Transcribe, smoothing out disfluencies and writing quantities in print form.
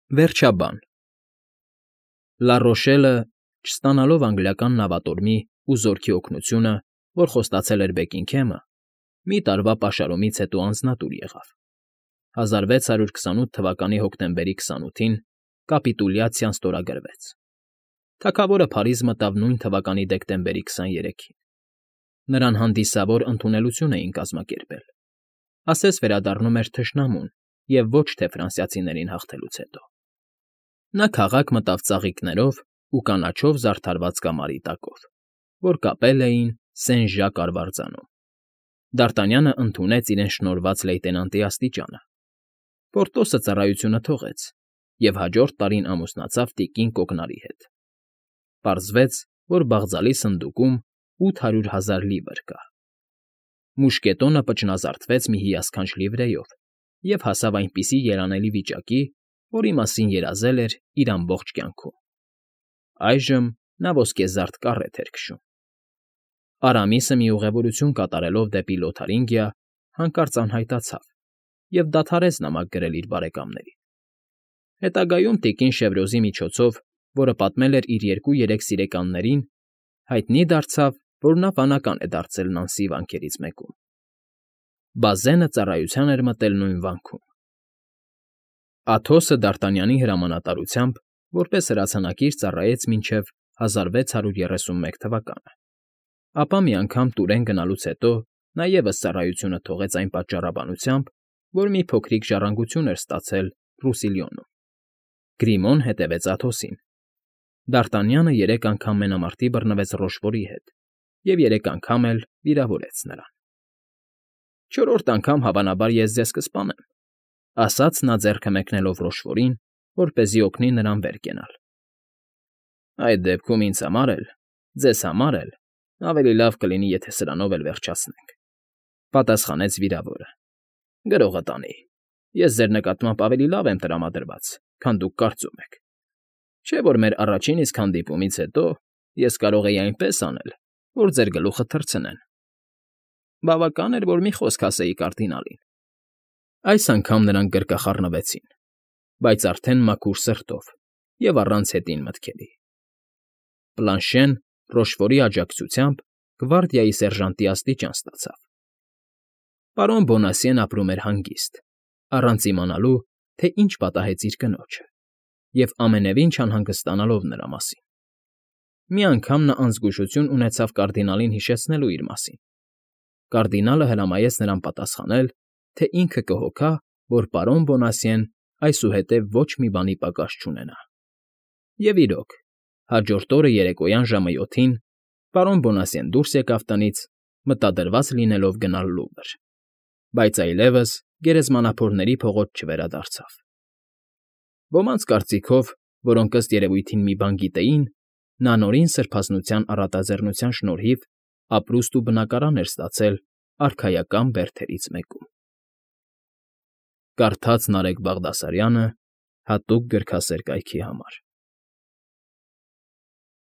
Վերջաբան Լառոշելը, չստանալով անգլիական նավատորմի ու զորքի օգնությունը, որ խոստացել էր Բեքինգհեմը, մի տարվա պաշարումից հետո անձնատուր եղավ. 1628 թվականի հոկտեմբերի 28-ին կապիտուլյացիան ստորագրվեց։ Թագավորը Փարիզ մտավ նույն թվականի դեկտեմբերի 23-ին։ Նրան հանդիսավոր ընդունելություն էին կազմակերպել, ասես վերադառնում էր թշնամուն և ոչ թե ֆրանսիացիներին հաղթելուց հետո։ Նա քաղաք մտավ ծաղիկներով ու կանաչով զարդարված կամարի տակով, որ կապել էին Սեն֊Ժակ արվարձանում։ Դ'Արտանյանը ընդունեց իրեն շնորհված լեյտենանտի աստիճանը։ Պորտոսը ծառայությունը թողեց և հաջորդ տարին ամուսնացավ տիկին Կոկնարի հետ։ Պարզվեց, որ բաղձալի սնդուկում 800,000 լիվր կա։ Մուշկետոնը պճնազարդվեց մի հիասքանչ լիվրեով և հասավ այնպիսի երանելի վիճակի, որի մասին երազել էր իր ամբողջ կյանքում։ Այժմ նա ոսկեզարդ կառետ էր քշում։ Արամիսը մի ուղևորություն կատարելով դեպի Լոթարինգիա հանկարծ անհայտացավ և դադարեց նամակ գրել իր բարեկամներին։ Հետագայում տիկին Շևրոզի միջոցով, որը պատմել էր իր 2-3 սիրեկաններին, հայտնի դարձավ, որ նա վանական է դարձել Նանսի վանքերից մեկում։ Բազենը ծառայության էր մտել նույն վանքում։ Աթոսը Դ'Արտանյանի հրամանատարությամբ որպես հրացանակիր ծառայեց մինչև 1631 թվականը, ապա մի անգամ Տուրեն գնալուց հետո նա ևս ծառայությունը թողեց այն պատճառաբանությամբ, որ մի փոքրիկ ժառանգություն էր ստացել Ռուսիլիոնում։ Գրիմոն հետևեց Աթոսին։ Դ'Արտանյանը 3 անգամ մենամարտի բռնվեց Ռոշֆորի հետ և 3 անգամ էլ վիրավորեց նրան։ «Չորրորդ անգամ, հավանաբար, ես ձեզ կսպանեմ,֊ ասաց նա ձեռքը մեկնելով Ռոշֆորին, որպեսզի օգնի նրան վեր կենալ։ «Այդ դեպքում ինձ համար էլ, ձեզ համար էլ ավելի լավ կլինի, եթե սրանով էլ վերջացնենք,֊ պատասխանեց վիրավորը։ Գրողը տանի, ես ձեր նկատմամբ ավելի լավ եմ տրամադրված, քան դուք կարծում եք։ Չէ՞ որ մեր առաջին իսկ հանդիպումից հետո ես կարող էի այնպես անել, որ ձեր գլուխը թռցնեն։ Բավական էր, որ մի խոսք ասեի կարդինալին»։ Այս անգամ նրանք գրկախառնվեցին, բայց արդեն մաքուր սրտով և առանց հետին մտքերի։ Պլանշեն Ռոշֆորի աջակցությամբ գվարդիայի սերժանտի աստիճան ստացավ։ Պարոն Բոնասիեն ապրում էր հանգիստ, առանց իմանալու, թե ինչ պատահեց իր կնոջը, և ամենևին չանհանգստանալով նրա մասին։ Մի անգամ նա անզգուշություն ունեցավ կարդինալին հիշեցնելու իր մասին։ Կարդինալը հրամայեց նրան պատասխանել, թե ինքը կհոգա, որ պարոն Բոնասիեն այսուհետև ոչ մի բանի պակաս չունենա։ Եվ իրոք, հաջորդ օրը երեկոյան ժամը 7-ին պարոն Բոնասիեն դուրս եկավ տնից, մտադրված լինելով գնալ Լուվր, բայց այլևս գերեզմանափորների փողոց չվերադարձավ։ Ոմանց կարծիքով, որոնք ըստ երևույթին մի բան գիտեին, նա նորին սրբազնության առատաձեռնության շնորհիվ ապրուստ ու բնակարան էր ստացել արքայական բերդերից մեկում։ Կարդաց Նարեկ Բաղդասարյանը հատուկ գրքասեր կայքի համար։